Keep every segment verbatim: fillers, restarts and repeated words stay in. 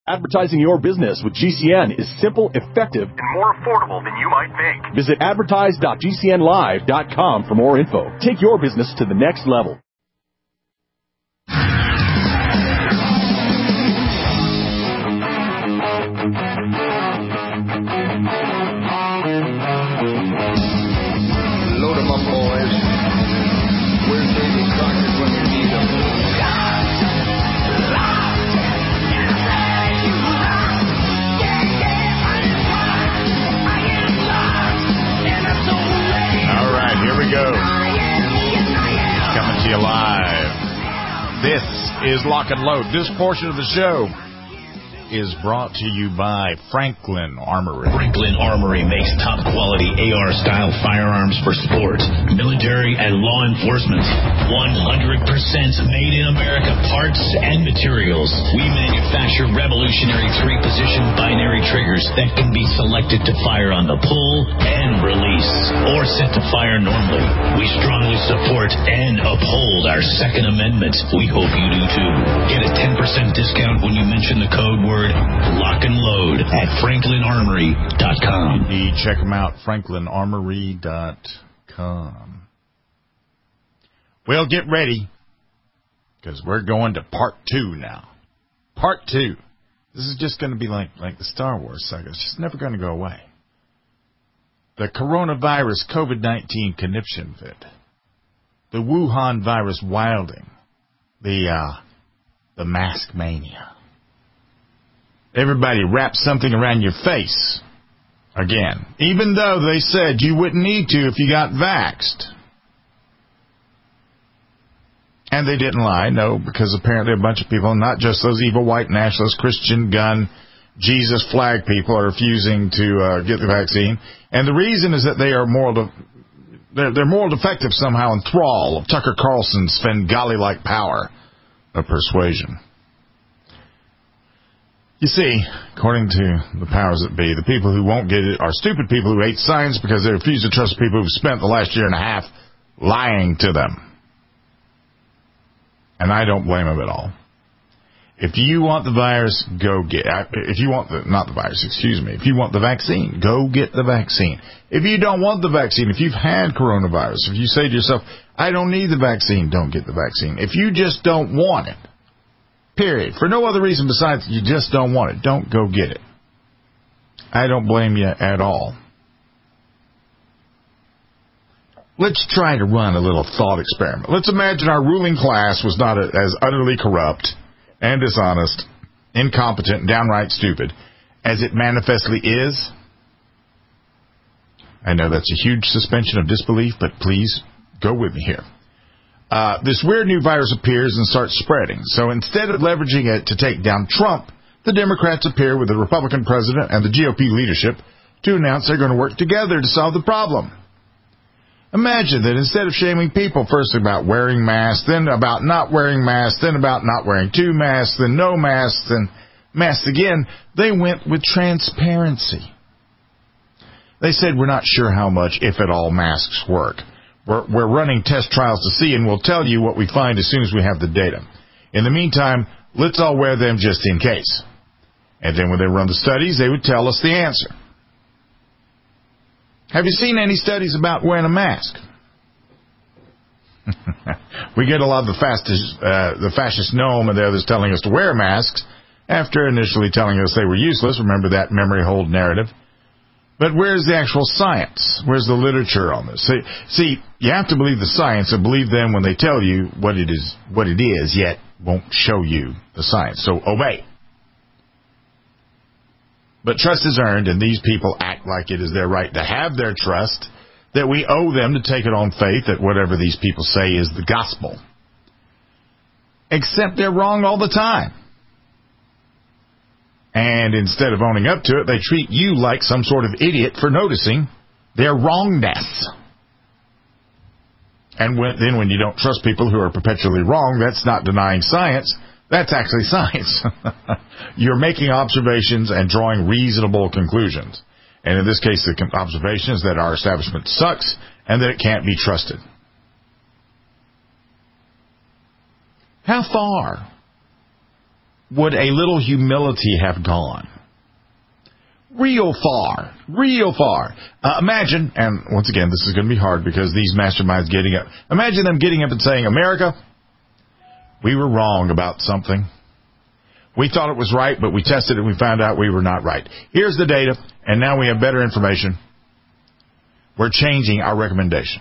Advertising your business with G C N is simple, effective, and more affordable than you might think. Visit advertise dot g c n live dot com for more info. Take your business to the next level. Load 'em up, boys. Where's Davy Crockett when you need him? Here we go. Coming to you live. This is Lock and Load. This portion of the show is brought to you by Franklin Armory. Franklin Armory makes top-quality A R-style firearms for sport, military, and law enforcement. one hundred percent made in America parts and materials. We manufacture revolutionary three-position binary triggers that can be selected to fire on the pull and release, or set to fire normally. We strongly support and uphold our Second Amendment. We hope you do too. Get a ten percent discount when you mention the code word Lock and Load at franklin armory dot com. Indeed, check them out, franklin armory dot com. Well, get ready, because we're going to part two now. Part two. This is just going to be like, like the Star Wars saga. It's just never going to go away. The coronavirus COVID nineteen conniption vid. The Wuhan virus wilding. The, uh, the mask mania. Everybody wrap something around your face. Again. Even though they said you wouldn't need to if you got vaxxed. And they didn't lie, no, because apparently a bunch of people, not just those evil white nationalist, Christian gun, Jesus flag people are refusing to uh, get the vaccine. And the reason is that they are moral, de- they're, they're moral defective somehow in thrall of Tucker Carlson's Svengali-like power of persuasion. You see, according to the powers that be, the people who won't get it are stupid people who hate science because they refuse to trust people who've spent the last year and a half lying to them. And I don't blame them at all. If you want the virus, go get if you want the not the virus, excuse me. If you want the vaccine, go get the vaccine. If you don't want the vaccine, if you've had coronavirus, if you say to yourself, I don't need the vaccine, don't get the vaccine. If you just don't want it, period. For no other reason besides you just don't want it. Don't go get it. I don't blame you at all. Let's try to run a little thought experiment. Let's imagine our ruling class was not as utterly corrupt and dishonest, incompetent, and downright stupid as it manifestly is. I know that's a huge suspension of disbelief, but please go with me here. Uh, this weird new virus appears and starts spreading. So instead of leveraging it to take down Trump, the Democrats appear with the Republican president and the G O P leadership to announce they're going to work together to solve the problem. Imagine that instead of shaming people first about wearing masks, then about not wearing masks, then about not wearing two masks, then no masks, then masks again, they went with transparency. They said, we're not sure how much, if at all, masks work. We're, we're running test trials to see, and we'll tell you what we find as soon as we have the data. In the meantime, let's all wear them just in case. And then when they run the studies, they would tell us the answer. Have you seen any studies about wearing a mask? We get a lot of the fastest, uh, the fascist gnome and the others telling us to wear masks after initially telling us they were useless. Remember that memory hold narrative. But where's the actual science? Where's the literature on this? See, see, you have to believe the science and believe them when they tell you what it is, what it is, yet won't show you the science. So obey. But trust is earned, and these people act like it is their right to have their trust, that we owe them to take it on faith that whatever these people say is the gospel. Except they're wrong all the time. And instead of owning up to it, they treat you like some sort of idiot for noticing their wrongness. And when, then when you don't trust people who are perpetually wrong, that's not denying science. That's actually science. You're making observations and drawing reasonable conclusions. And in this case, the observation is that our establishment sucks and that it can't be trusted. How far would a little humility have gone? Real far. Real far. Uh, imagine, and once again, this is going to be hard because these masterminds getting up. Imagine them getting up and saying, America, we were wrong about something. We thought it was right, but we tested it and we found out we were not right. Here's the data, and now we have better information. We're changing our recommendation.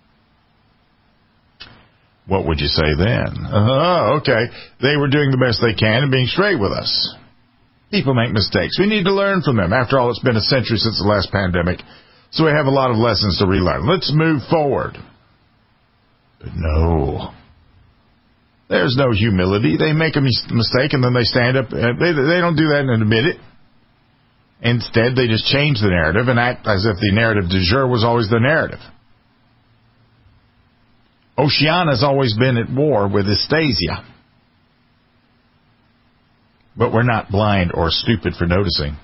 What would you say then? Oh, okay. They were doing the best they can and being straight with us. People make mistakes. We need to learn from them. After all, it's been a century since the last pandemic, so we have a lot of lessons to relearn. Let's move forward. But no. There's no humility. They make a mis- mistake and then they stand up. Uh, they, they don't do that and admit it. Instead, they just change the narrative and act as if the narrative du jour was always the narrative. Oceania's always been at war with Astasia. But we're not blind or stupid for noticing.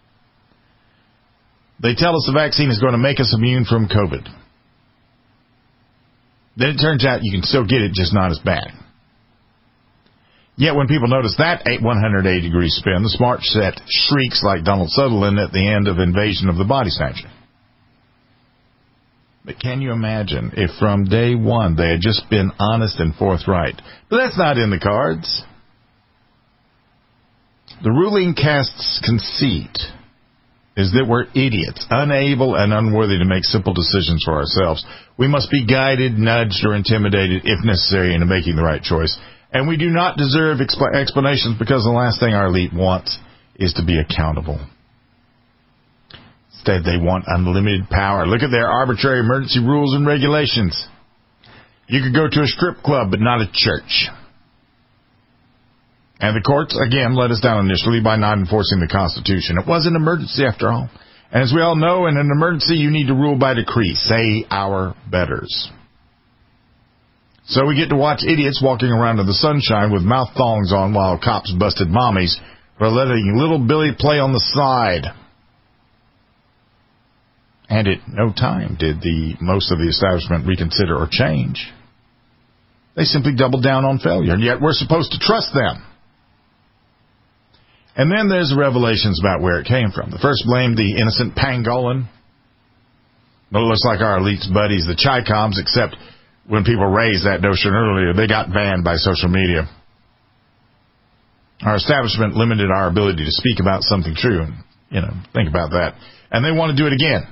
They tell us the vaccine is going to make us immune from COVID. Then it turns out you can still get it, just not as bad. Yet when people notice that one hundred eighty degree spin, the smart set shrieks like Donald Sutherland at the end of Invasion of the Body Snatcher. But can you imagine if from day one they had just been honest and forthright? But that's not in the cards. The ruling caste's conceit is that we're idiots, unable and unworthy to make simple decisions for ourselves. We must be guided, nudged, or intimidated, if necessary, into making the right choice. And we do not deserve expl- explanations because the last thing our elite wants is to be accountable. Instead, they want unlimited power. Look at their arbitrary emergency rules and regulations. You could go to a strip club, but not a church. And the courts, again, let us down initially by not enforcing the Constitution. It was an emergency, after all. And as we all know, in an emergency, you need to rule by decree. Say our betters. So we get to watch idiots walking around in the sunshine with mouth thongs on while cops busted mommies for letting little Billy play on the side. And at no time did the most of the establishment reconsider or change. They simply doubled down on failure, and yet we're supposed to trust them. And then there's the revelations about where it came from. The first blamed the innocent pangolin. But it looks like our elite's buddies, the Chi-Coms, except when people raised that notion earlier, they got banned by social media. Our establishment limited our ability to speak about something true. And, you know, think about that. And they want to do it again.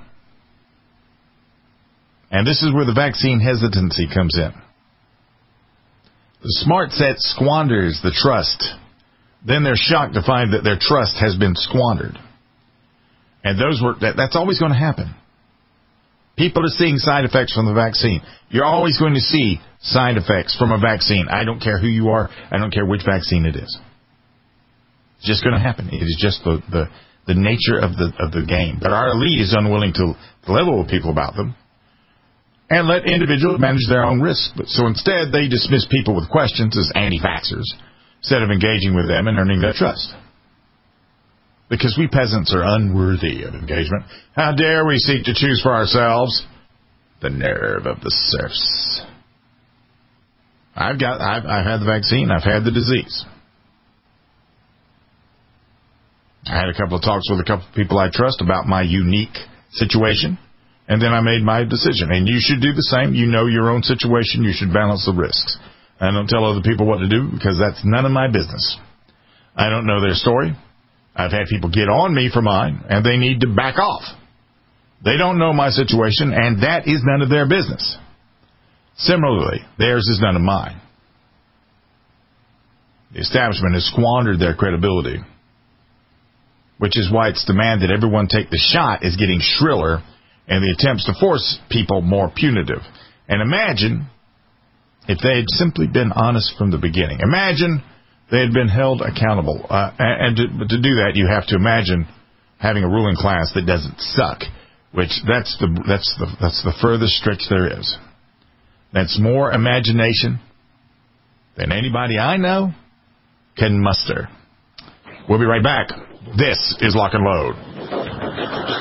And this is where the vaccine hesitancy comes in. The smart set squanders the trust. Then they're shocked to find that their trust has been squandered. And those were that, that's always going to happen. People are seeing side effects from the vaccine. You're always going to see side effects from a vaccine. I don't care who you are. I don't care which vaccine it is. It's just going to happen. It is just the, the, the nature of the of the game. But our elite is unwilling to, to level with people about them and let individuals manage their own risk. So instead, they dismiss people with questions as anti-vaxxers instead of engaging with them and earning their trust. Because we peasants are unworthy of engagement. How dare we seek to choose for ourselves? The nerve of the serfs. I've got, I've, I've had the vaccine. I've had the disease. I had a couple of talks with a couple of people I trust about my unique situation, and then I made my decision. And you should do the same. You know your own situation. You should balance the risks. I don't tell other people what to do because that's none of my business. I don't know their story. I've had people get on me for mine, and they need to back off. They don't know my situation, and that is none of their business. Similarly, theirs is none of mine. The establishment has squandered their credibility, which is why its demand that everyone take the shot is getting shriller, and the attempts to force people more punitive. And imagine if they had simply been honest from the beginning. Imagine they had been held accountable. Uh, and to, to do that, you have to imagine having a ruling class that doesn't suck, which that's the that's the that's the furthest stretch there is. That's more imagination than anybody I know can muster. We'll be right back. This is Lock and Load.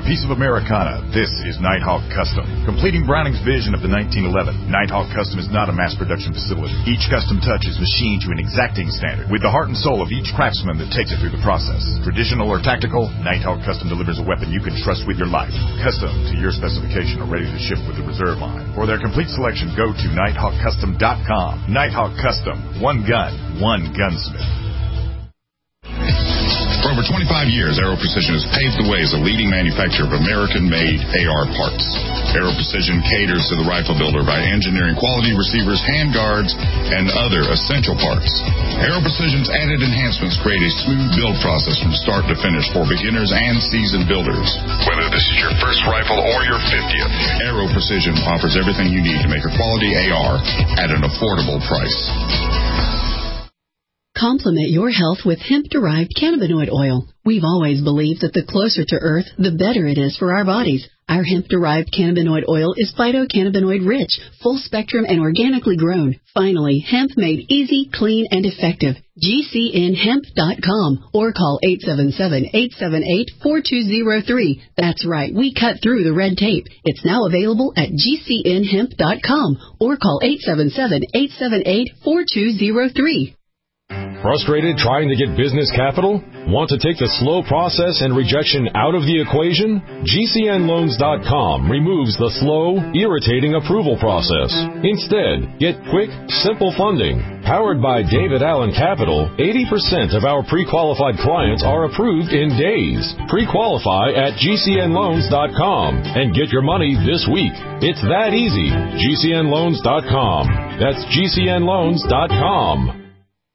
a piece of Americana, this is Nighthawk Custom. Completing Browning's vision of the nineteen eleven, Nighthawk Custom is not a mass production facility. Each custom touch is machined to an exacting standard, with the heart and soul of each craftsman that takes it through the process. Traditional or tactical, Nighthawk Custom delivers a weapon you can trust with your life. Custom to your specification or ready to ship with the reserve line. For their complete selection, go to nighthawk custom dot com. Nighthawk Custom. One gun, one gunsmith. For over twenty-five years, Aero Precision has paved the way as a leading manufacturer of American-made A R parts. Aero Precision caters to the rifle builder by engineering quality receivers, handguards, and other essential parts. Aero Precision's added enhancements create a smooth build process from start to finish for beginners and seasoned builders. Whether this is your first rifle or your fiftieth, Aero Precision offers everything you need to make a quality A R at an affordable price. Complement your health with hemp-derived cannabinoid oil. We've always believed that the closer to Earth, the better it is for our bodies. Our hemp-derived cannabinoid oil is phytocannabinoid-rich, full-spectrum, and organically grown. Finally, hemp made easy, clean, and effective. G C N hemp dot com or call eight seven seven, eight seven eight, four two zero three. That's right, we cut through the red tape. It's now available at G C N hemp dot com or call eight seven seven, eight seven eight, four two zero three. Frustrated trying to get business capital? Want to take the slow process and rejection out of the equation? G C N loans dot com removes the slow, irritating approval process. Instead, get quick, simple funding. Powered by David Allen Capital, eighty percent of our pre-qualified clients are approved in days. Pre-qualify at G C N loans dot com and get your money this week. It's that easy. G C N loans dot com. That's G C N loans dot com.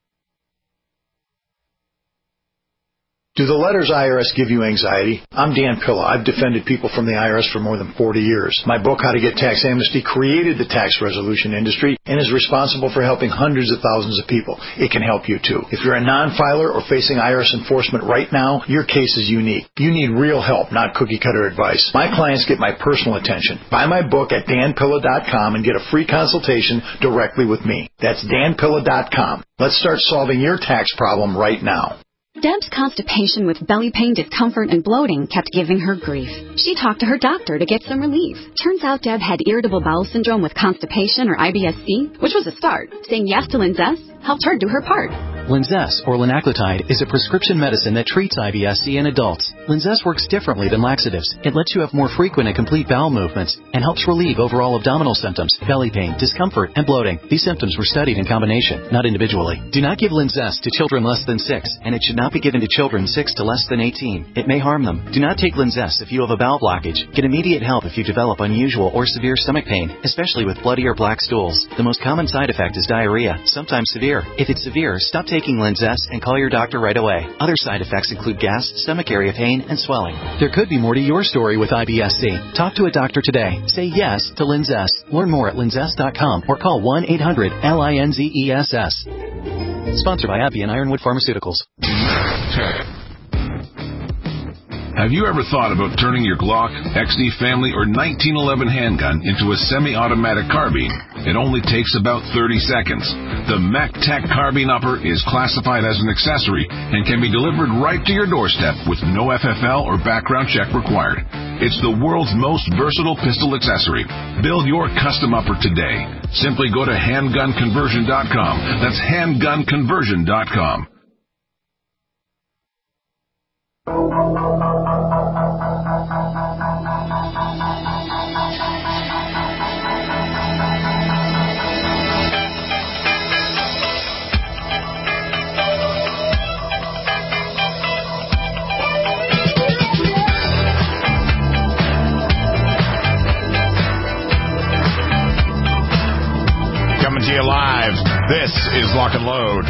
Do the letters I R S give you anxiety? I'm Dan Pilla. I've defended people from the I R S for more than forty years. My book, How to Get Tax Amnesty, created the tax resolution industry and is responsible for helping hundreds of thousands of people. It can help you, too. If you're a non-filer or facing I R S enforcement right now, your case is unique. You need real help, not cookie-cutter advice. My clients get my personal attention. Buy my book at dan pilla dot com and get a free consultation directly with me. That's dan pilla dot com. Let's start solving your tax problem right now. Deb's constipation with belly pain, discomfort, and bloating kept giving her grief. She talked to her doctor to get some relief. Turns out Deb had irritable bowel syndrome with constipation, or I B S C, which was a start. Saying yes to Linzess helped her do her part. Linzess, or linaclotide, is a prescription medicine that treats I B S C in adults. Linzess works differently than laxatives. It lets you have more frequent and complete bowel movements and helps relieve overall abdominal symptoms, belly pain, discomfort, and bloating. These symptoms were studied in combination, not individually. Do not give Linzess to children less than six, and it should not be given to children six to less than eighteen. It may harm them. Do not take Linzess if you have a bowel blockage. Get immediate help if you develop unusual or severe stomach pain, especially with bloody or black stools. The most common side effect is diarrhea, sometimes severe. If it's severe, stop taking Linzess and call your doctor right away. Other side effects include gas, stomach area pain, and swelling. There could be more to your story with I B S C. Talk to a doctor today. Say yes to Linzess. Learn more at linzess dot com or call one eight hundred L I N Z E S S. Sponsored by AbbVie and Ironwood Pharmaceuticals. Have you ever thought about turning your Glock, X D Family, or nineteen eleven handgun into a semi-automatic carbine? It only takes about thirty seconds. The MacTac Carbine Upper is classified as an accessory and can be delivered right to your doorstep with no F F L or background check required. It's the world's most versatile pistol accessory. Build your custom upper today. Simply go to handgun conversion dot com. That's handgun conversion dot com. Coming to you live, this is Lock and Load.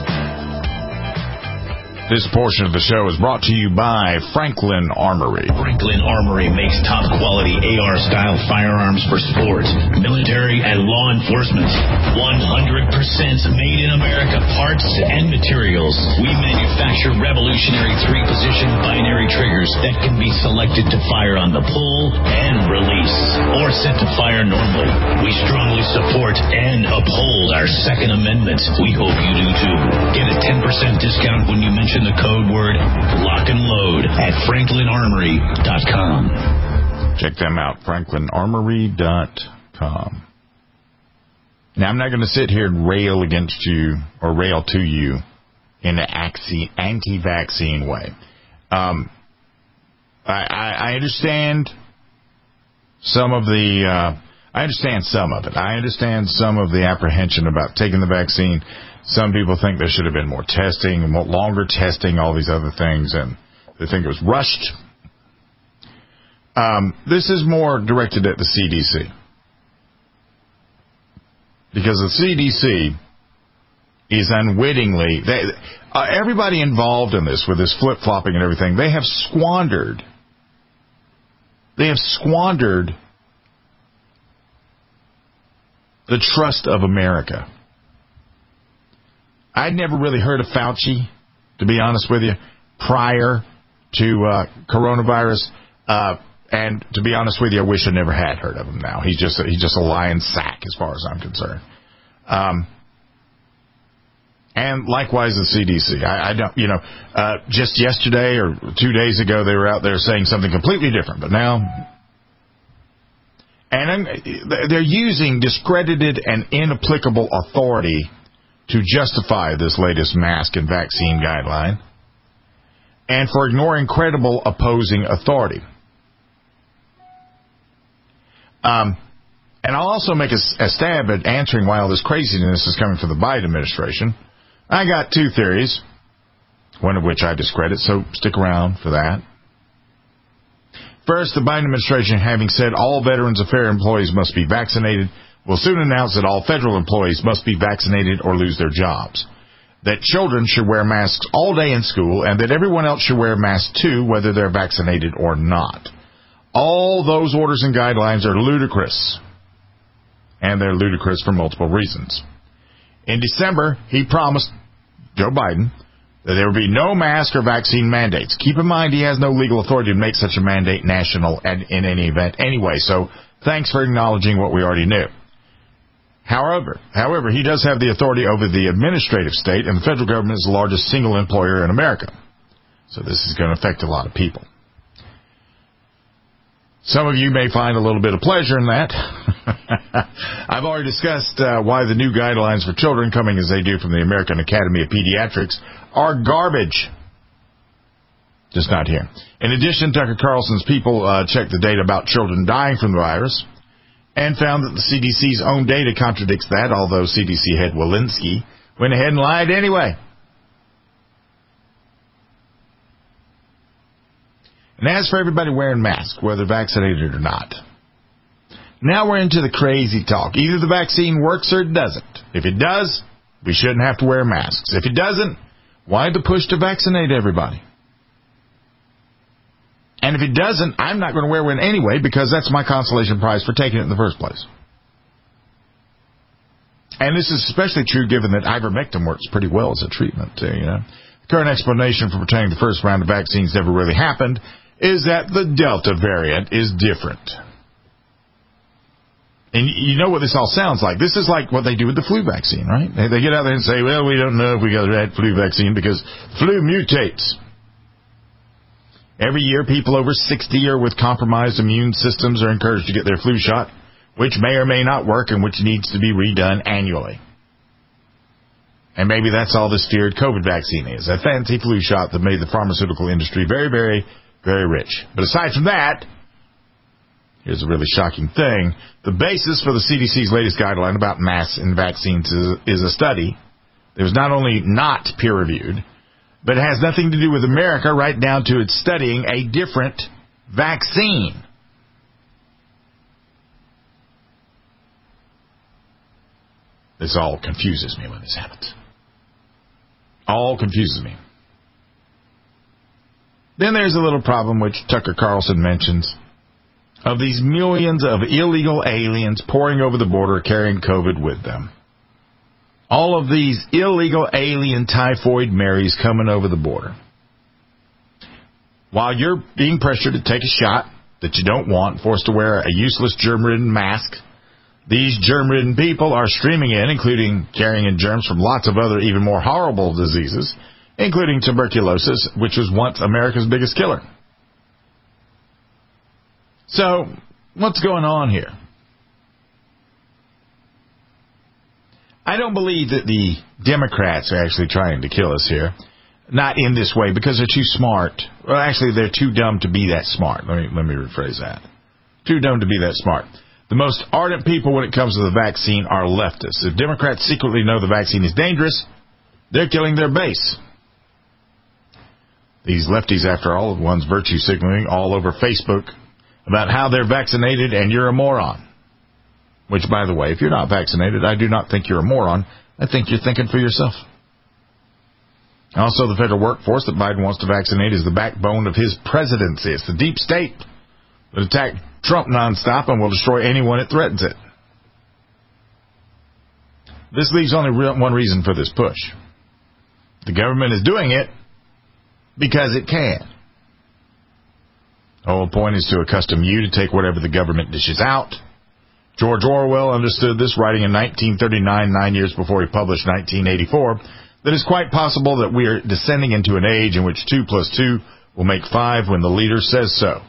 This portion of the show is brought to you by Franklin Armory. Franklin Armory makes top-quality A R-style firearms for sports, military, and law enforcement. one hundred percent made in America parts and materials. We manufacture revolutionary three-position binary triggers that can be selected to fire on the pull and release, or set to fire normally. We strongly support and uphold our Second Amendment. We hope you do too. Get a ten percent discount when you mention Mention the code word lock and load at franklin armory dot com. Check them out, franklin armory dot com. Now, I'm not going to sit here and rail against you or rail to you in an anti-vaccine way. Um, I, I, I understand some of the, uh, I understand some of it. I understand some of the apprehension about taking the vaccine. Some people think there should have been more testing, more longer testing, all these other things, and they think it was rushed. Um, this is more directed at the C D C. Because the C D C is unwittingly, they, uh, everybody involved in this, with this flip-flopping and everything, they have squandered, they have squandered the trust of America. I'd never really heard of Fauci, to be honest with you, prior to uh, coronavirus. Uh, and to be honest with you, I wish I never had heard of him now. He's just a, he's just a lying sack as far as I'm concerned. Um, and likewise the C D C. I, I don't, you know, uh, just yesterday or two days ago, they were out there saying something completely different. But now, and I'm, they're using discredited and inapplicable authority to justify this latest mask and vaccine guideline, and for ignoring credible opposing authority. Um, and I'll also make a, a stab at answering why all this craziness is coming from the Biden administration. I got two theories, one of which I discredit, so stick around for that. First, the Biden administration, having said all Veterans Affairs employees must be vaccinated, will soon announce that all federal employees must be vaccinated or lose their jobs, that children should wear masks all day in school, and that everyone else should wear masks too, whether they're vaccinated or not. All those orders and guidelines are ludicrous, and they're ludicrous for multiple reasons. In December, he promised, Joe Biden, that there would be no mask or vaccine mandates. Keep in mind, he has no legal authority to make such a mandate national and in any event anyway, so thanks for acknowledging what we already knew. However, however, he does have the authority over the administrative state, and the federal government is the largest single employer in America. So this is going to affect a lot of people. Some of you may find a little bit of pleasure in that. I've already discussed uh, why the new guidelines for children, coming as they do from the American Academy of Pediatrics, are garbage. Just not here. In addition, Tucker Carlson's people uh, checked the data about children dying from the virus and found that the C D C's own data contradicts that, although C D C head Walensky went ahead and lied anyway. And as for everybody wearing masks, whether vaccinated or not, now we're into the crazy talk. Either the vaccine works or it doesn't. If it does, we shouldn't have to wear masks. If it doesn't, why the push to vaccinate everybody? And if it doesn't, I'm not going to wear one anyway, because that's my consolation prize for taking it in the first place. And this is especially true given that ivermectin works pretty well as a treatment, too, you know. The current explanation for pretending the first round of vaccines never really happened is that the Delta variant is different. And you know what this all sounds like. This is like what they do with the flu vaccine, right? They, they get out there and say, well, we don't know if we got the right flu vaccine because flu mutates. Every year, people over sixty or with compromised immune systems are encouraged to get their flu shot, which may or may not work and which needs to be redone annually. And maybe that's all this feared COVID vaccine is, a fancy flu shot that made the pharmaceutical industry very, very, very rich. But aside from that, here's a really shocking thing. The basis for the C D C's latest guideline about masks and vaccines is, is a study that was not only not peer-reviewed, but it has nothing to do with America, right down to its studying a different vaccine. This all confuses me when this happens. All confuses me. Then there's a little problem which Tucker Carlson mentions of these millions of illegal aliens pouring over the border carrying COVID with them. All of these illegal alien typhoid Marys coming over the border. While you're being pressured to take a shot that you don't want, forced to wear a useless germ-ridden mask, these germ-ridden people are streaming in, including carrying in germs from lots of other even more horrible diseases, including tuberculosis, which was once America's biggest killer. So, what's going on here? I don't believe that the Democrats are actually trying to kill us here. Not in this way, because they're too smart. Well, actually, they're too dumb to be that smart. Let me, let me rephrase that. Too dumb to be that smart. The most ardent people when it comes to the vaccine are leftists. If Democrats secretly know the vaccine is dangerous, they're killing their base. These lefties, after all, are the ones virtue signaling all over Facebook about how they're vaccinated and you're a moron. Which, by the way, if you're not vaccinated, I do not think you're a moron. I think you're thinking for yourself. Also, the federal workforce that Biden wants to vaccinate is the backbone of his presidency. It's the deep state that attacked Trump nonstop and will destroy anyone that threatens it. This leaves only one reason for this push. The government is doing it because it can. The whole point is to accustom you to take whatever the government dishes out. George Orwell understood this, writing in nineteen thirty-nine, nine years before he published nineteen eighty-four, that it's quite possible that we are descending into an age in which two plus two will make five when the leader says so.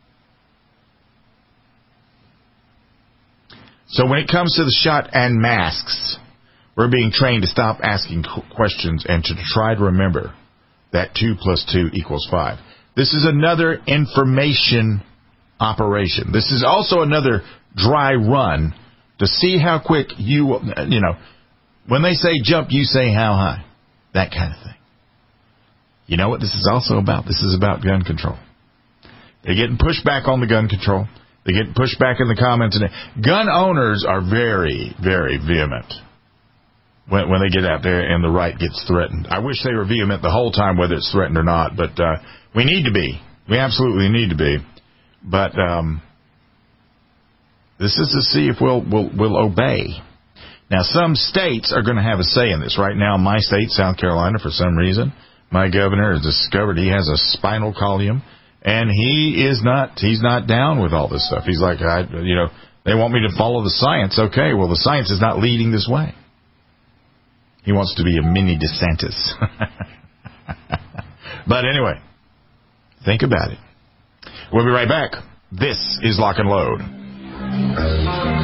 So when it comes to the shot and masks, we're being trained to stop asking questions and to try to remember that two plus two equals five. This is another information operation. This is also another dry run to see how quick you, you know, when they say jump, you say how high. That kind of thing. You know what this is also about? This is about gun control. They're getting pushed back on the gun control. They're getting pushed back in the comments. And gun owners are very, very vehement when, when they get out there and the right gets threatened. I wish they were vehement the whole time, whether it's threatened or not. But uh, we need to be. We absolutely need to be. But um, this is to see if we'll, we'll, we'll obey. Now, some states are going to have a say in this. Right now, my state, South Carolina, for some reason, my governor has discovered he has a spinal column, and he is not, he's not down with all this stuff. He's like, I, you know, they want me to follow the science. Okay, well, the science is not leading this way. He wants to be a mini DeSantis. But anyway, think about it. We'll be right back. This is Lock and Load.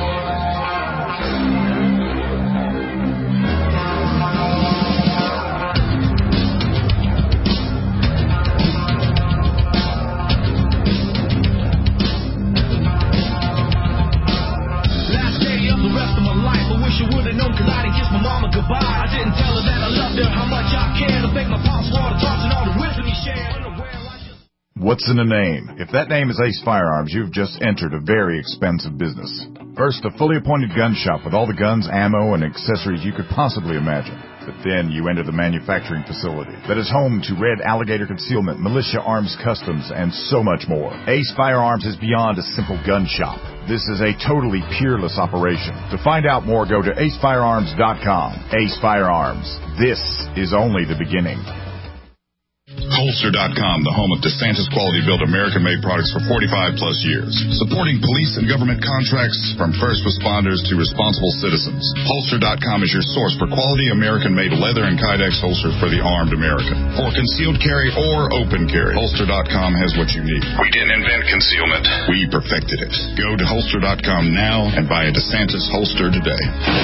What's in a name? If that name is Ace Firearms, you've just entered a very expensive business. First, a fully appointed gun shop with all the guns, ammo, and accessories you could possibly imagine. But then you enter the manufacturing facility that is home to Red Alligator Concealment, Militia Arms Customs, and so much more. Ace Firearms is beyond a simple gun shop. This is a totally peerless operation. To find out more, go to ace firearms dot com. Ace Firearms. This is only the beginning. Holster dot com, the home of DeSantis quality built American-made products for forty-five plus years. Supporting police and government contracts from first responders to responsible citizens. Holster dot com is your source for quality American-made leather and Kydex holsters for the armed American. For concealed carry or open carry, Holster dot com has what you need. We didn't invent concealment. We perfected it. Go to Holster dot com now and buy a DeSantis holster today.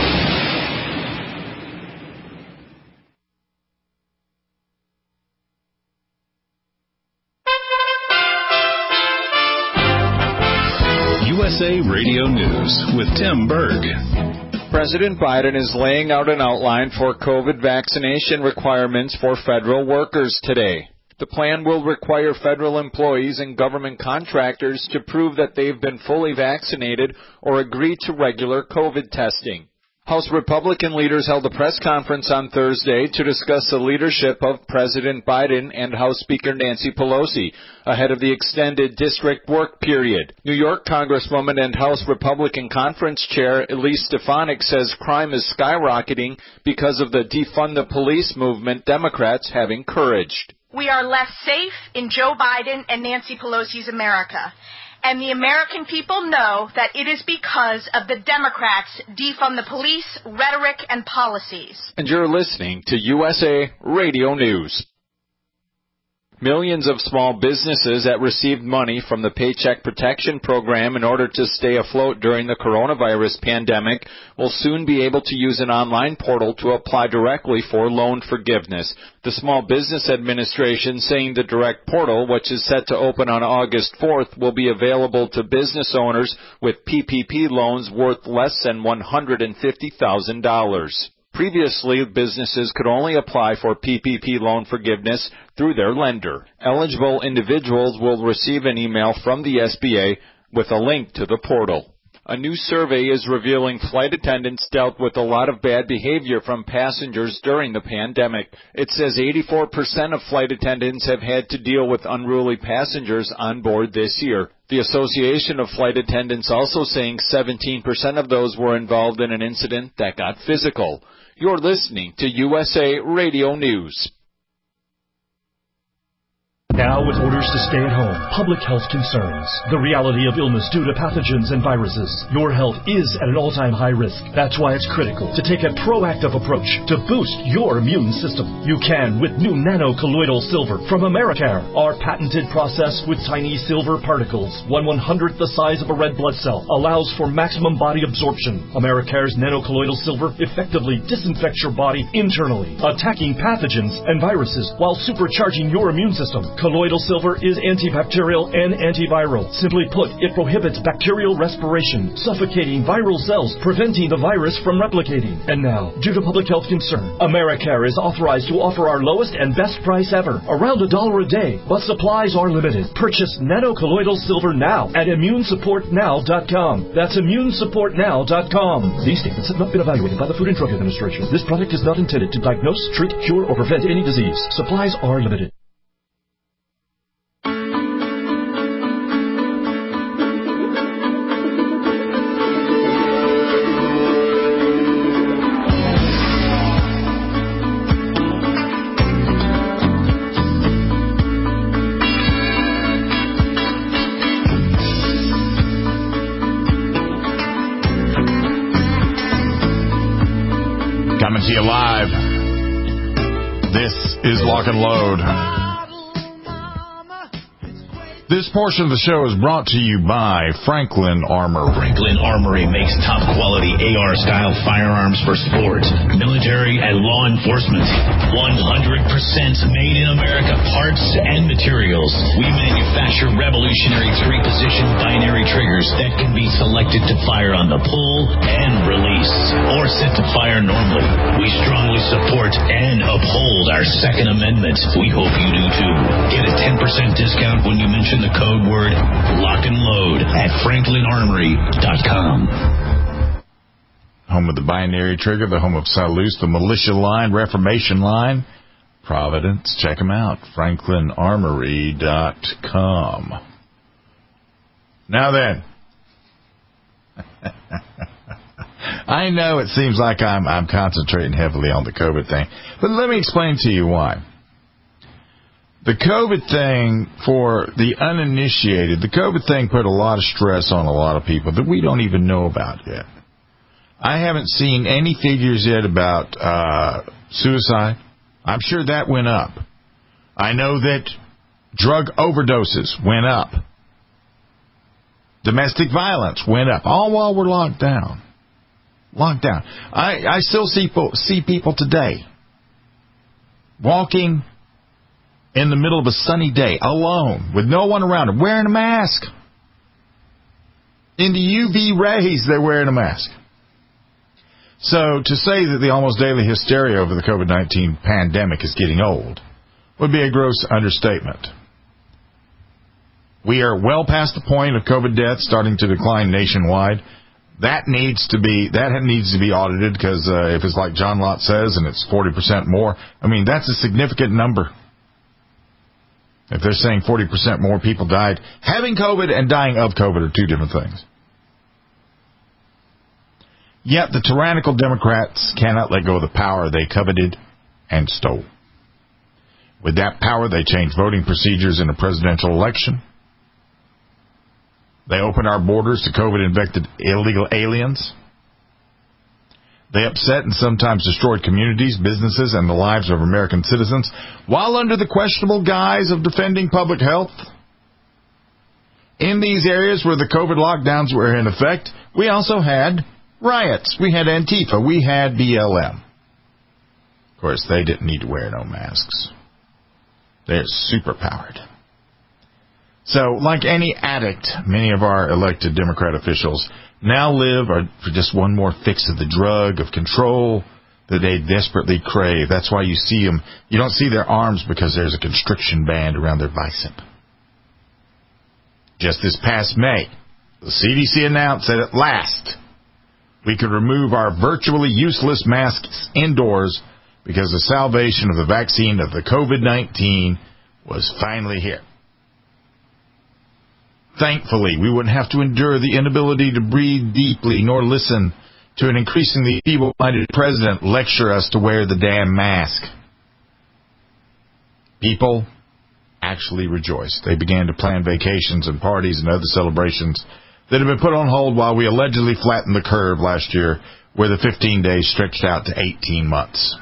U S A Radio News with Tim Berg. President Biden is laying out an outline for COVID vaccination requirements for federal workers today. The plan will require federal employees and government contractors to prove that they've been fully vaccinated or agree to regular COVID testing. House Republican leaders held a press conference on Thursday to discuss the leadership of President Biden and House Speaker Nancy Pelosi ahead of the extended district work period. New York Congresswoman and House Republican Conference Chair Elise Stefanik says crime is skyrocketing because of the defund the police movement Democrats have encouraged. We are less safe in Joe Biden and Nancy Pelosi's America. And the American people know that it is because of the Democrats' defund the police rhetoric and policies. And you're listening to U S A Radio News. Millions of small businesses that received money from the Paycheck Protection Program in order to stay afloat during the coronavirus pandemic will soon be able to use an online portal to apply directly for loan forgiveness. The Small Business Administration saying the direct portal, which is set to open on August fourth, will be available to business owners with P P P loans worth less than one hundred fifty thousand dollars. Previously, businesses could only apply for P P P loan forgiveness through their lender. Eligible individuals will receive an email from the S B A with a link to the portal. A new survey is revealing flight attendants dealt with a lot of bad behavior from passengers during the pandemic. It says eighty-four percent of flight attendants have had to deal with unruly passengers on board this year. The Association of Flight Attendants also saying seventeen percent of those were involved in an incident that got physical. You're listening to U S A Radio News. Now with orders to stay at home, public health concerns, the reality of illness due to pathogens and viruses, your health is at an all-time high risk. That's why it's critical to take a proactive approach to boost your immune system. You can with new nano-colloidal silver from Americare, our patented process with tiny silver particles, one one-hundredth the size of a red blood cell, allows for maximum body absorption. Americare's nano-colloidal silver effectively disinfects your body internally, attacking pathogens and viruses while supercharging your immune system. Colloidal silver is antibacterial and antiviral. Simply put, it prohibits bacterial respiration, suffocating viral cells, preventing the virus from replicating. And now, due to public health concern, Americare is authorized to offer our lowest and best price ever, around a dollar a day, but supplies are limited. Purchase nano-colloidal silver now at immune support now dot com. That's immune support now dot com. These statements have not been evaluated by the Food and Drug Administration. This product is not intended to diagnose, treat, cure, or prevent any disease. Supplies are limited. Coming to you live. This is Lock and Load. This portion of the show is brought to you by Franklin Armory. Franklin Armory makes top-quality A R-style firearms for sports, military, and law enforcement. one hundred percent made in America parts and materials. We manufacture revolutionary three-position binary triggers that can be selected to fire on the pull and release, or set to fire normally. We strongly support and uphold our Second Amendment. We hope you do too. Get a ten percent discount when you mention the code word Lock and Load at franklin armory dot com. Home of the binary trigger, the home of Salus, the militia line, Reformation line, Providence. Check them out, franklin armory dot com. Now then, I know it seems like I'm, I'm concentrating heavily on the COVID thing, but let me explain to you why. The COVID thing, for the uninitiated, the COVID thing put a lot of stress on a lot of people that we don't even know about yet. I haven't seen any figures yet about uh, suicide. I'm sure that went up. I know that drug overdoses went up. Domestic violence went up, all while we're locked down. Locked down. I, I still see people, see people today walking in the middle of a sunny day, alone, with no one around them, wearing a mask. In the U V rays, they're wearing a mask. So to say that the almost daily hysteria over the COVID nineteen pandemic is getting old would be a gross understatement. We are well past the point of COVID deaths starting to decline nationwide. That needs to be that needs to be audited, because uh, if it's like John Lott says and it's forty percent more, I mean, that's a significant number. If they're saying forty percent more people died having COVID and dying of COVID are two different things. Yet the tyrannical Democrats cannot let go of the power they coveted and stole. With that power, they changed voting procedures in a presidential election. They opened our borders to COVID-infected illegal aliens. They upset and sometimes destroyed communities, businesses, and the lives of American citizens, while under the questionable guise of defending public health. In these areas where the COVID lockdowns were in effect, we also had riots. We had Antifa. We had B L M. Of course, they didn't need to wear no masks. They're superpowered. So, like any addict, many of our elected Democrat officials now live for just one more fix of the drug of control that they desperately crave. That's why you see them. You don't see their arms because there's a constriction band around their bicep. Just this past May, the C D C announced that at last we could remove our virtually useless masks indoors because the salvation of the vaccine of the COVID nineteen was finally here. Thankfully, we wouldn't have to endure the inability to breathe deeply nor listen to an increasingly feeble-minded president lecture us to wear the damn mask. People actually rejoiced. They began to plan vacations and parties and other celebrations that had been put on hold while we allegedly flattened the curve last year, where the fifteen days stretched out to eighteen months.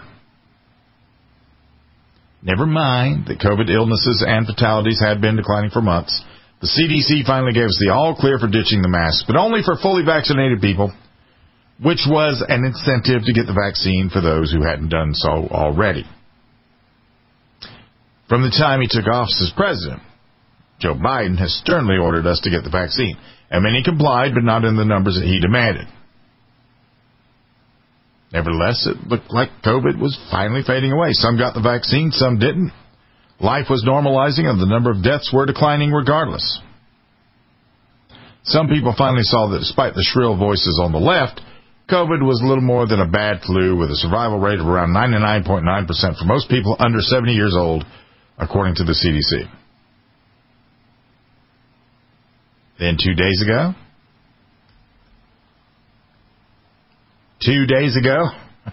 Never mind that COVID illnesses and fatalities had been declining for months. The C D C finally gave us the all-clear for ditching the mask, but only for fully vaccinated people, which was an incentive to get the vaccine for those who hadn't done so already. From the time he took office as president, Joe Biden has sternly ordered us to get the vaccine, and many complied, but not in the numbers that he demanded. Nevertheless, it looked like COVID was finally fading away. Some got the vaccine, some didn't. Life was normalizing, and the number of deaths were declining regardless. Some people finally saw that despite the shrill voices on the left, COVID was little more than a bad flu with a survival rate of around ninety-nine point nine percent for most people under seventy years old, according to the C D C. Then two days ago, two days ago,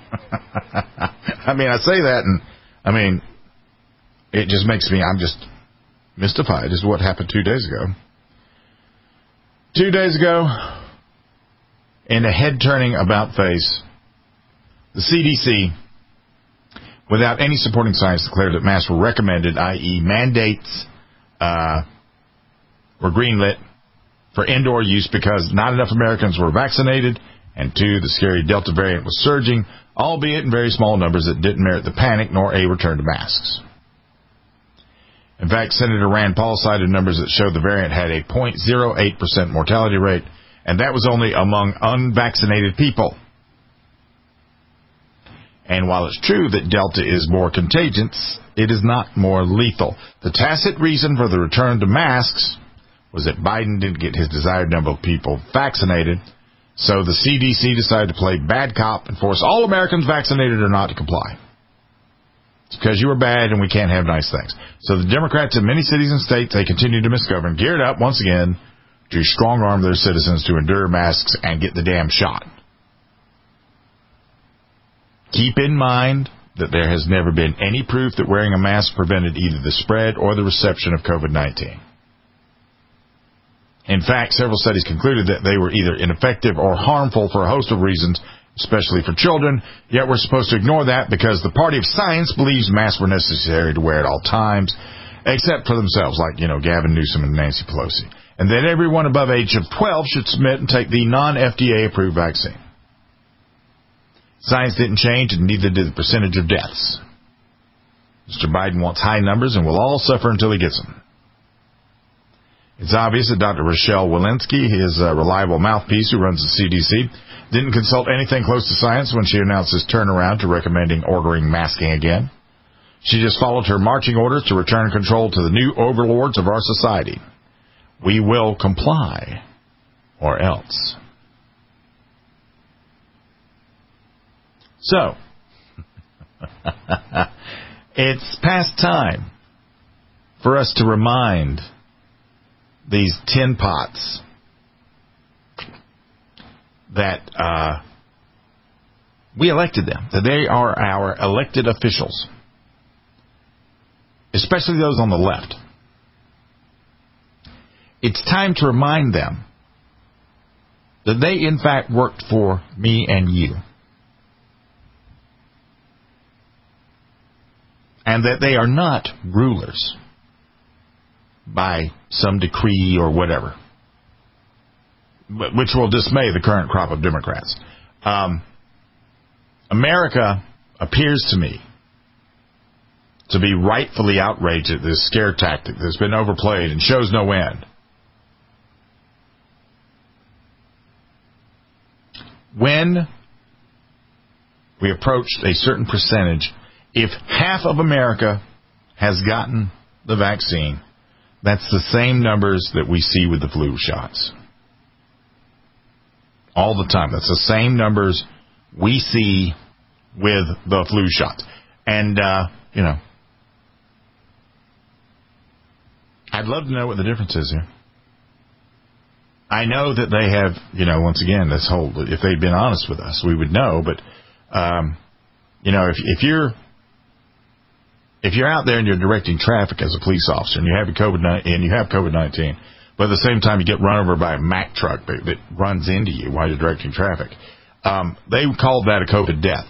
I mean, I say that, and I mean, it just makes me, I'm just mystified as to what happened two days ago. Two days ago, in a head-turning about-face, the C D C, without any supporting science, declared that masks were recommended, that is mandates uh, were greenlit for indoor use because not enough Americans were vaccinated, and two, the scary Delta variant was surging, albeit in very small numbers that didn't merit the panic nor a return to masks. In fact, Senator Rand Paul cited numbers that showed the variant had a zero point zero eight percent mortality rate, and that was only among unvaccinated people. And while it's true that Delta is more contagious, it is not more lethal. The tacit reason for the return to masks was that Biden didn't get his desired number of people vaccinated, so the C D C decided to play bad cop and force all Americans, vaccinated or not, to comply. It's because you were bad and we can't have nice things. So the Democrats in many cities and states, they continue to misgovern, geared up once again to strong-arm their citizens to endure masks and get the damn shot. Keep in mind that there has never been any proof that wearing a mask prevented either the spread or the reception of COVID nineteen. In fact, several studies concluded that they were either ineffective or harmful for a host of reasons, especially for children, yet we're supposed to ignore that because the party of science believes masks were necessary to wear at all times, except for themselves, like, you know, Gavin Newsom and Nancy Pelosi. And that everyone above age of twelve should submit and take the non-F D A-approved vaccine. Science didn't change, and neither did the percentage of deaths. Mister Biden wants high numbers, and we'll all suffer until he gets them. It's obvious that Doctor Rochelle Walensky, his uh, reliable mouthpiece who runs the C D C, didn't consult anything close to science when she announced this turnaround to recommending ordering masking again. She just followed her marching orders to return control to the new overlords of our society. We will comply, or else. So, it's past time for us to remind these tin pots that uh, we elected them, that they are our elected officials, especially those on the left. it's time to remind them that they, in fact, worked for me and you. And that they are not rulers by some decree or whatever, which will dismay the current crop of Democrats. Um, America appears to me to be rightfully outraged at this scare tactic that's been overplayed and shows no end. When we approached a certain percentage, if half of America has gotten the vaccine, that's the same numbers that we see with the flu shots. All the time. That's the same numbers we see with the flu shots. And, uh, you know, I'd love to know what the difference is here. I know that they have, you know, once again, this whole, if they'd been honest with us, we would know. But, um, you know, if, if you're, if you're out there and you're directing traffic as a police officer and you have COVID and you have COVID nineteen, but at the same time you get run over by a Mack truck that, that runs into you while you're directing traffic, um, they called that a COVID death,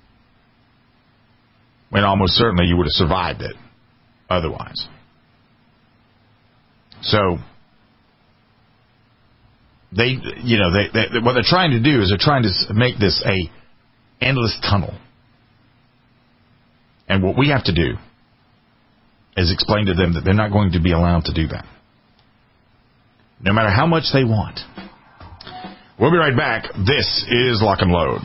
when almost certainly you would have survived it otherwise. So they, you know, they, they what they're trying to do is they're trying to make this a endless tunnel. And what we have to do is explain to them that they're not going to be allowed to do that, no matter how much they want. We'll be right back. This is Lock and Load.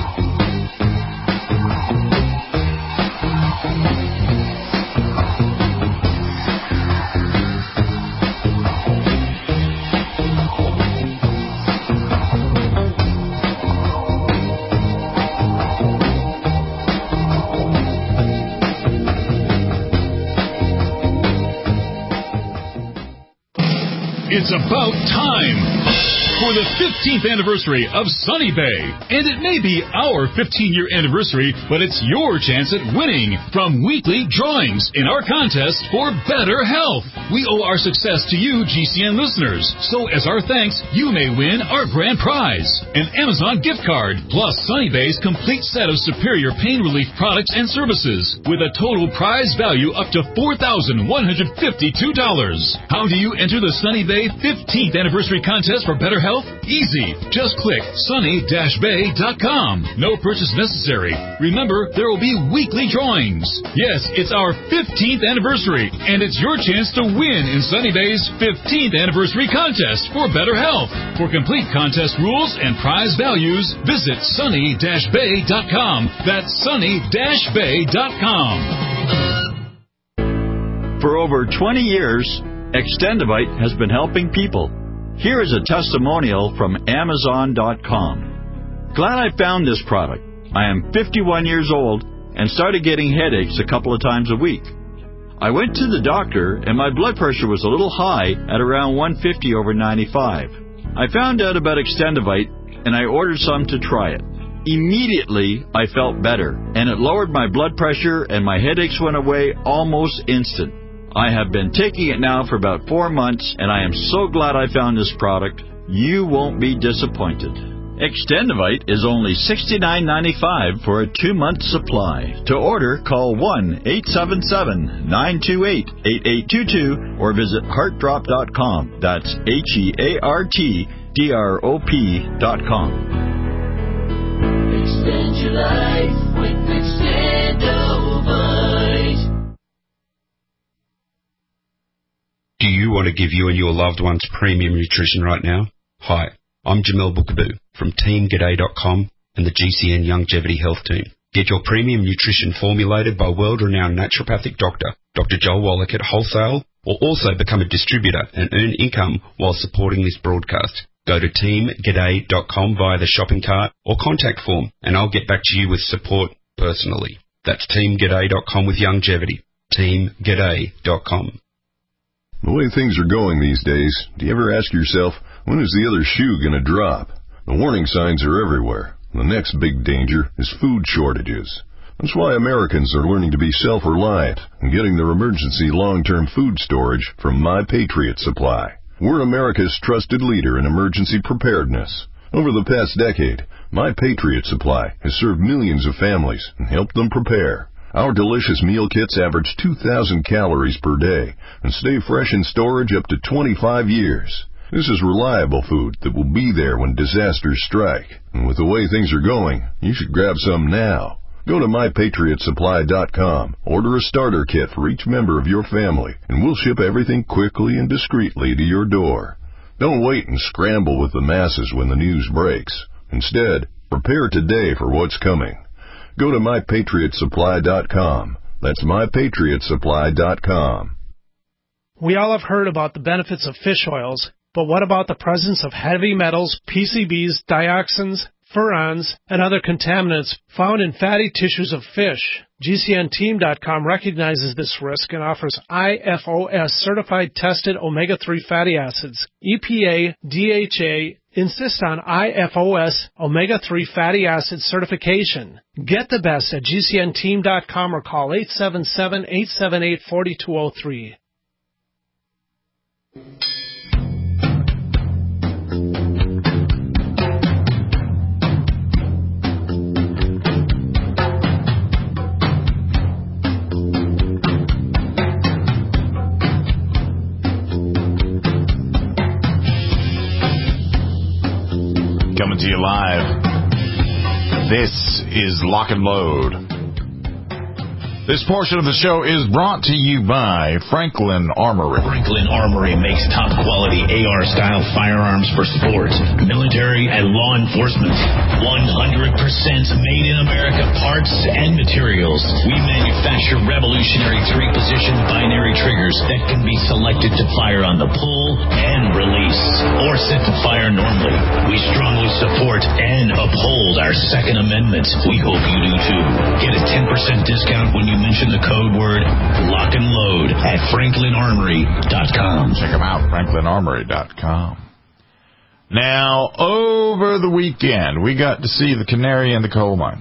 It's about time for the fifteenth anniversary of Sunny Bay. And it may be our fifteen-year anniversary, but it's your chance at winning from weekly drawings in our contest for better health. We owe our success to you, G C N listeners. So as our thanks, you may win our grand prize, an Amazon gift card, plus Sunny Bay's complete set of superior pain relief products and services, with a total prize value up to four thousand one hundred fifty-two dollars. How do you enter the Sunny Bay fifteenth anniversary contest for better health? Easy. Just click sunny dash bay dot com. No purchase necessary. Remember, there will be weekly drawings. Yes, it's our fifteenth anniversary, and it's your chance to win in Sunny Bay's fifteenth anniversary contest for better health. For complete contest rules and prize values, visit sunny dash bay dot com. That's sunny dash bay dot com. For over twenty years, Extendivite has been helping people. Here is a testimonial from Amazon dot com. Glad I found this product. I am fifty-one years old and started getting headaches a couple of times a week. I went to the doctor and my blood pressure was a little high at around one fifty over ninety-five. I found out about Extendivite and I ordered some to try it. Immediately, I felt better, and it lowered my blood pressure and my headaches went away almost instant. I have been taking it now for about four months, and I am so glad I found this product. You won't be disappointed. Extendivite is only sixty-nine ninety-five for a two-month supply. To order, call one eight seven seven, nine two eight, eight eight two two or visit heart drop dot com. That's H E A R T D R O P dot com. Extend your life with Extendivite. Do you want to give you and your loved ones premium nutrition right now? Hi, I'm Jamel Bookaboo from team g'day dot com and the G C N Longevity Health Team. Get your premium nutrition formulated by world-renowned naturopathic doctor, Doctor Joel Wallach at wholesale, or also become a distributor and earn income while supporting this broadcast. Go to team g'day dot com via the shopping cart or contact form, and I'll get back to you with support personally. That's team g'day dot com with Longevity. team g'day dot com. The way things are going these days, do you ever ask yourself, when is the other shoe going to drop? The warning signs are everywhere. The next big danger is food shortages. That's why Americans are learning to be self-reliant and getting their emergency long-term food storage from My Patriot Supply. We're America's trusted leader in emergency preparedness. Over the past decade, My Patriot Supply has served millions of families and helped them prepare. Our delicious meal kits average two thousand calories per day and stay fresh in storage up to twenty-five years. This is reliable food that will be there when disasters strike. And with the way things are going, you should grab some now. Go to my patriot supply dot com, order a starter kit for each member of your family, and we'll ship everything quickly and discreetly to your door. Don't wait and scramble with the masses when the news breaks. Instead, prepare today for what's coming. Go to my patriot supply dot com. That's my patriot supply dot com. We all have heard about the benefits of fish oils, but what about the presence of heavy metals, P C Bs, dioxins, furans, and other contaminants found in fatty tissues of fish? G C N team dot com recognizes this risk and offers I F O S certified tested omega three fatty acids. E P A, D H A insist on I F O S omega three fatty acid certification. Get the best at G C N team dot com or call eight seven seven, eight seven eight, four two zero three. Coming to you live. This is Lock and Load. This portion of the show is brought to you by Franklin Armory. Franklin Armory makes top-quality A R-style firearms for sports, military, and law enforcement. one hundred percent made in America parts and materials. We manufacture revolutionary three-position binary triggers that can be selected to fire on the pull and release, or set to fire normally. We strongly support and uphold our Second Amendment. We hope you do too. Get a ten percent discount when you mention the code word Lock and Load at franklin armory dot com. Check them out, franklin armory dot com. Now, over the weekend, we got to see the canary in the coal mine.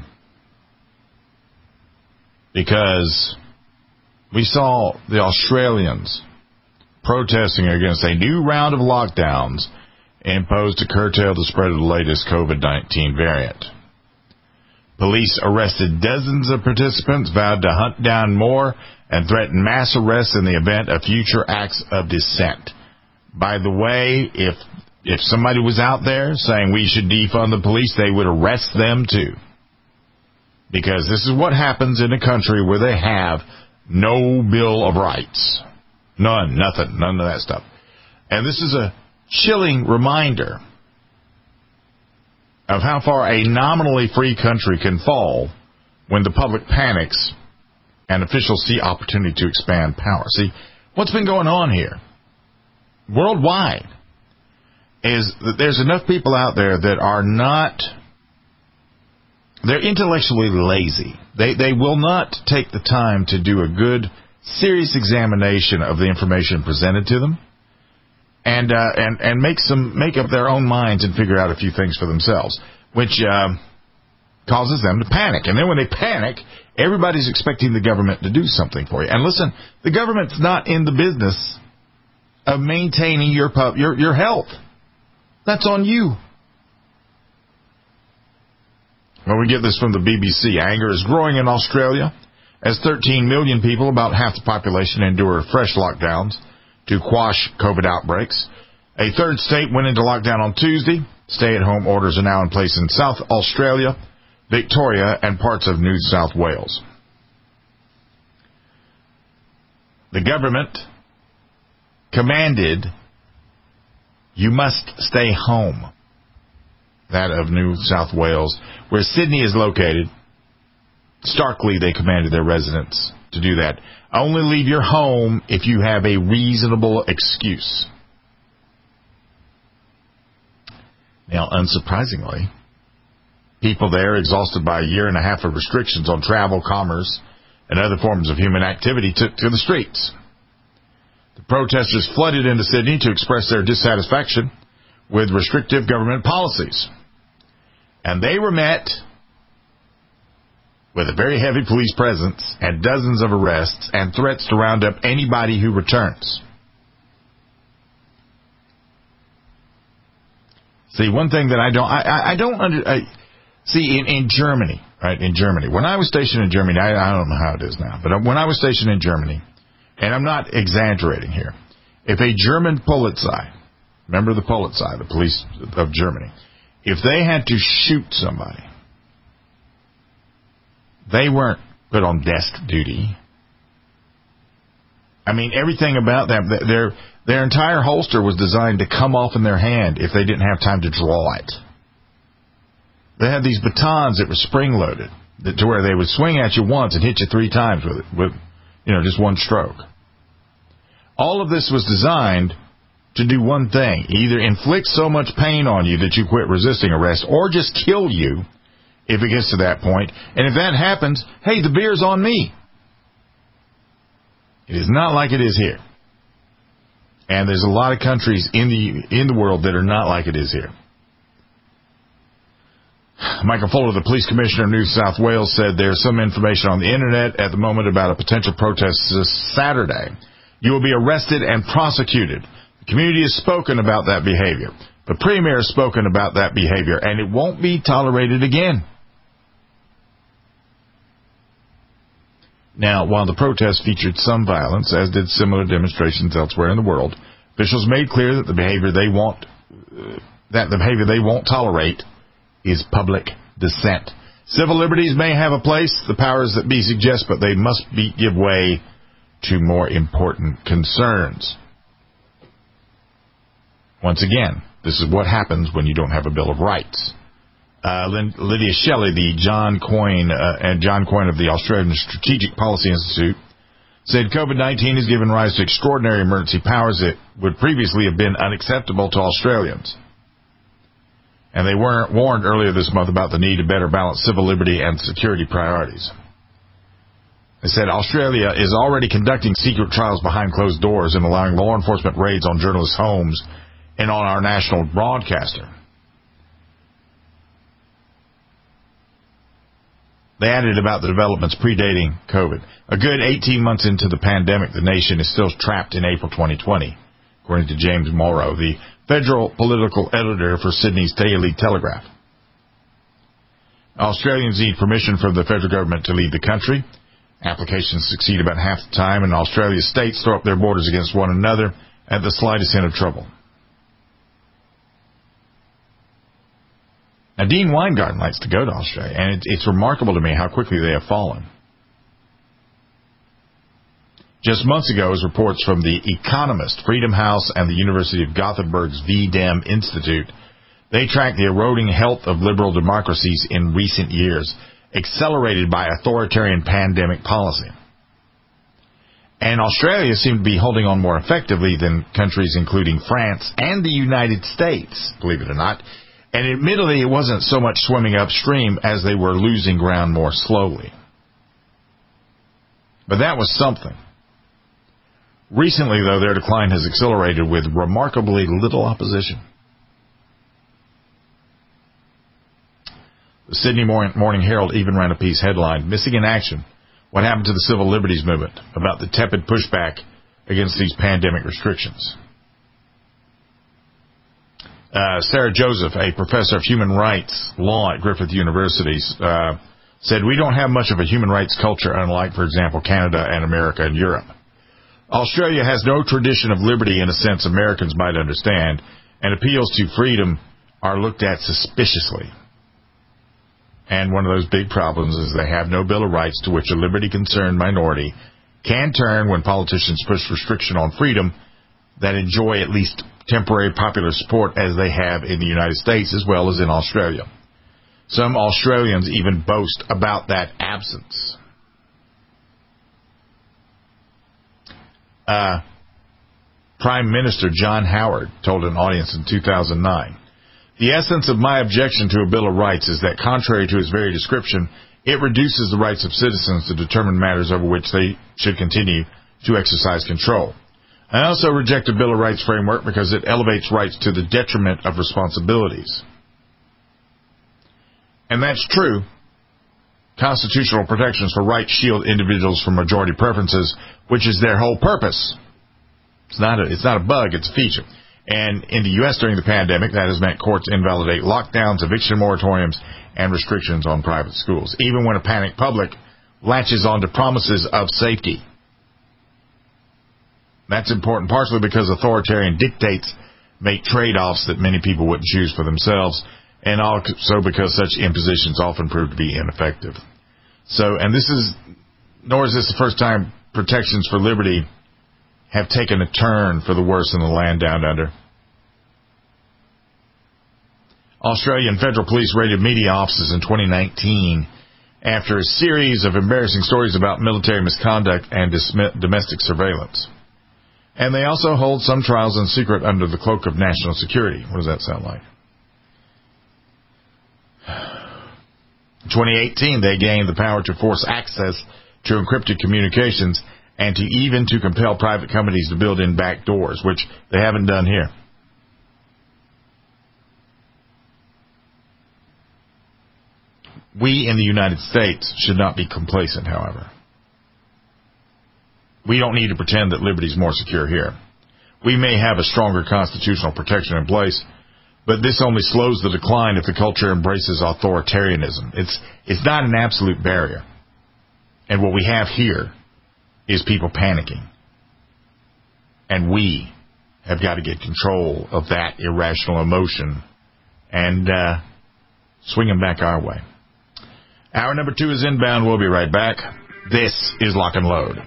Because we saw the Australians protesting against a new round of lockdowns imposed to curtail the spread of the latest COVID nineteen variant. Police arrested dozens of participants, vowed to hunt down more, and threatened mass arrests in the event of future acts of dissent. By the way, if if somebody was out there saying we should defund the police, they would arrest them too. Because this is what happens in a country where they have no Bill of Rights. None, nothing, none of that stuff. And this is a chilling reminder of how far a nominally free country can fall when the public panics and officials see opportunity to expand power. See, what's been going on here worldwide is that there's enough people out there that are not, they're intellectually lazy. They they will not take the time to do a good, serious examination of the information presented to them. And, uh, and and make some make up their own minds and figure out a few things for themselves, which uh, causes them to panic. And then when they panic, everybody's expecting the government to do something for you. And listen, the government's not in the business of maintaining your pub, your your health. That's on you. Well, we get this from the B B C. Anger is growing in Australia as thirteen million people, about half the population, endure fresh lockdowns to quash COVID outbreaks. A third state went into lockdown on Tuesday. Stay-at-home orders are now in place in South Australia, Victoria, and parts of New South Wales. The government commanded you must stay home. That of New South Wales, where Sydney is located. Starkly, they commanded their residents to do that. Only leave your home if you have a reasonable excuse. Now, unsurprisingly, people there, exhausted by a year and a half of restrictions on travel, commerce, and other forms of human activity, took to the streets. The protesters flooded into Sydney to express their dissatisfaction with restrictive government policies. And they were met with a very heavy police presence and dozens of arrests and threats to round up anybody who returns. See, one thing that I don't, I, I, I don't under, I, see, in, in Germany, right, in Germany, when I was stationed in Germany, I, I don't know how it is now, but when I was stationed in Germany, and I'm not exaggerating here, if a German Polizei, remember the Polizei, the police of Germany, if they had to shoot somebody, they weren't put on desk duty. I mean, everything about them, their their entire holster was designed to come off in their hand if they didn't have time to draw it. They had these batons that were spring-loaded to where they would swing at you once and hit you three times with it, with, you know, just one stroke. All of this was designed to do one thing, either inflict so much pain on you that you quit resisting arrest, or just kill you if it gets to that point. And if that happens, hey, the beer's on me. It is not like it is here. And there's a lot of countries in the in the world that are not like it is here. Michael Fuller, the police commissioner of New South Wales, said there's some information on the internet at the moment about a potential protest this Saturday. You will be arrested and prosecuted. The community has spoken about that behavior. The Premier has spoken about that behavior, and it won't be tolerated again. Now, while the protest featured some violence, as did similar demonstrations elsewhere in the world, officials made clear that the behavior they won't uh, that the behavior they won't tolerate is public dissent. Civil liberties may have a place, the powers that be suggest, but they must be, give way to more important concerns. Once again, this is what happens when you don't have a Bill of Rights. Uh, Lydia Shelley, the John Coyne uh, and John Coyne of the Australian Strategic Policy Institute, said COVID nineteen has given rise to extraordinary emergency powers that would previously have been unacceptable to Australians. And they weren't warned earlier this month about the need to better balance civil liberty and security priorities. They said Australia is already conducting secret trials behind closed doors and allowing law enforcement raids on journalists' homes and on our national broadcaster. They added about the developments predating COVID. A good eighteen months into the pandemic, the nation is still trapped in April twenty twenty, according to James Morrow, the federal political editor for Sydney's Daily Telegraph. Australians need permission from the federal government to leave the country. Applications succeed about half the time, and Australia's states throw up their borders against one another at the slightest hint of trouble. Now, Dean Weingarten likes to go to Australia, and it, it's remarkable to me how quickly they have fallen. Just months ago, as reports from The Economist, Freedom House, and the University of Gothenburg's V D E M Institute, they tracked the eroding health of liberal democracies in recent years, accelerated by authoritarian pandemic policy. And Australia seemed to be holding on more effectively than countries including France and the United States, believe it or not. And admittedly, it wasn't so much swimming upstream as they were losing ground more slowly. But that was something. Recently, though, their decline has accelerated with remarkably little opposition. The Sydney Morning Herald even ran a piece headlined, "Missing in Action, What Happened to the Civil Liberties Movement," about the tepid pushback against these pandemic restrictions. Uh, Sarah Joseph, a professor of human rights law at Griffith University, uh, said, "We don't have much of a human rights culture, unlike, for example, Canada and America and Europe. Australia has no tradition of liberty in a sense Americans might understand, and appeals to freedom are looked at suspiciously. And one of those big problems is they have no Bill of Rights to which a liberty-concerned minority can turn when politicians push restriction on freedom that enjoy at least temporary popular support as they have in the United States as well as in Australia. Some Australians even boast about that absence." Uh, Prime Minister John Howard told an audience in two thousand nine, "The essence of my objection to a Bill of Rights is that, contrary to its very description, it reduces the rights of citizens to determine matters over which they should continue to exercise control. I also reject a Bill of Rights framework because it elevates rights to the detriment of responsibilities." And that's true. Constitutional protections for rights shield individuals from majority preferences, which is their whole purpose. It's not a, it's not a bug, it's a feature. And in the U S during the pandemic, that has meant courts invalidate lockdowns, eviction moratoriums, and restrictions on private schools, even when a panicked public latches onto promises of safety. That's important partially because authoritarian dictates make trade-offs that many people wouldn't choose for themselves, and also because such impositions often prove to be ineffective. So, and this is, nor is this the first time protections for liberty have taken a turn for the worse in the land down under. Australian Federal Police raided media offices in twenty nineteen after a series of embarrassing stories about military misconduct and domestic surveillance. And they also hold some trials in secret under the cloak of national security. What does that sound like? In twenty eighteen, they gained the power to force access to encrypted communications and to even to compel private companies to build in back doors, which they haven't done here. We in the United States should not be complacent, however. We don't need to pretend that liberty is more secure here. We may have a stronger constitutional protection in place, but this only slows the decline if the culture embraces authoritarianism. It's, it's not an absolute barrier. And what we have here is people panicking. And we have got to get control of that irrational emotion and uh, swing them back our way. Hour number two is inbound. We'll be right back. This is Lock and Load.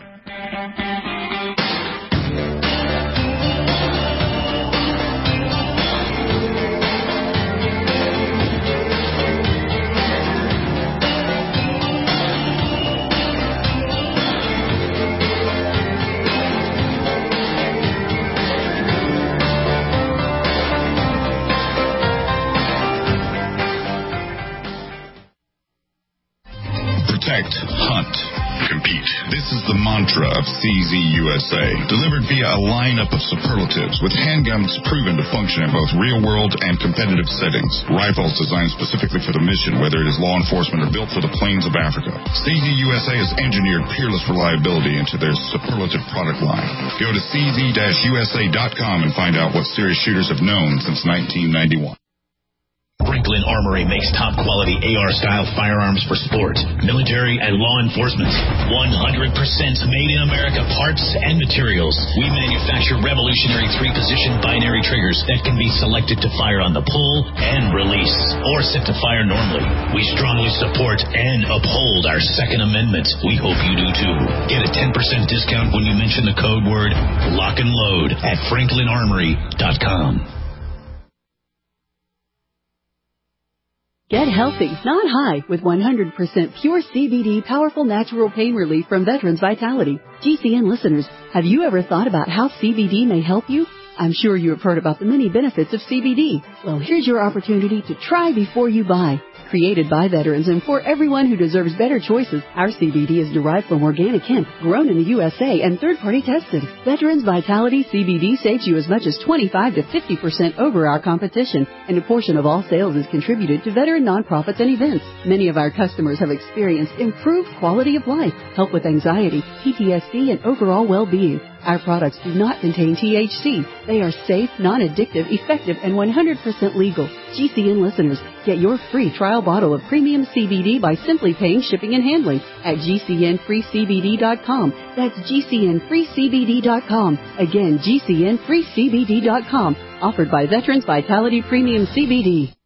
Hunt, compete. This is the mantra of C Z U S A, delivered via a lineup of superlatives with handguns proven to function in both real-world and competitive settings. Rifles designed specifically for the mission, whether it is law enforcement or built for the plains of Africa. C Z U S A has engineered peerless reliability into their superlative product line. Go to C Z U S A dot com and find out what serious shooters have known since nineteen ninety-one. Franklin Armory makes top-quality A R-style firearms for sport, military, and law enforcement. one hundred percent made-in-America parts and materials. We manufacture revolutionary three-position binary triggers that can be selected to fire on the pull and release, or set to fire normally. We strongly support and uphold our Second Amendment. We hope you do too. Get a ten percent discount when you mention the code word Lock and Load at franklin armory dot com. Get healthy, not high, with one hundred percent pure C B D powerful natural pain relief from Veterans Vitality. G C N listeners, have you ever thought about how C B D may help you? I'm sure you have heard about the many benefits of C B D. Well, here's your opportunity to try before you buy. Created by veterans and for everyone who deserves better choices, our C B D is derived from organic hemp, grown in the U S A and third-party tested. Veterans Vitality C B D saves you as much as twenty-five to fifty percent over our competition, and a portion of all sales is contributed to veteran nonprofits and events. Many of our customers have experienced improved quality of life, help with anxiety, P T S D, and overall well-being. Our products do not contain T H C. They are safe, non-addictive, effective, and one hundred percent legal. G C N listeners, get your free trial bottle of premium C B D by simply paying shipping and handling at G C N free C B D dot com. That's G C N free C B D dot com. Again, G C N free C B D dot com. Offered by Veterans Vitality Premium C B D.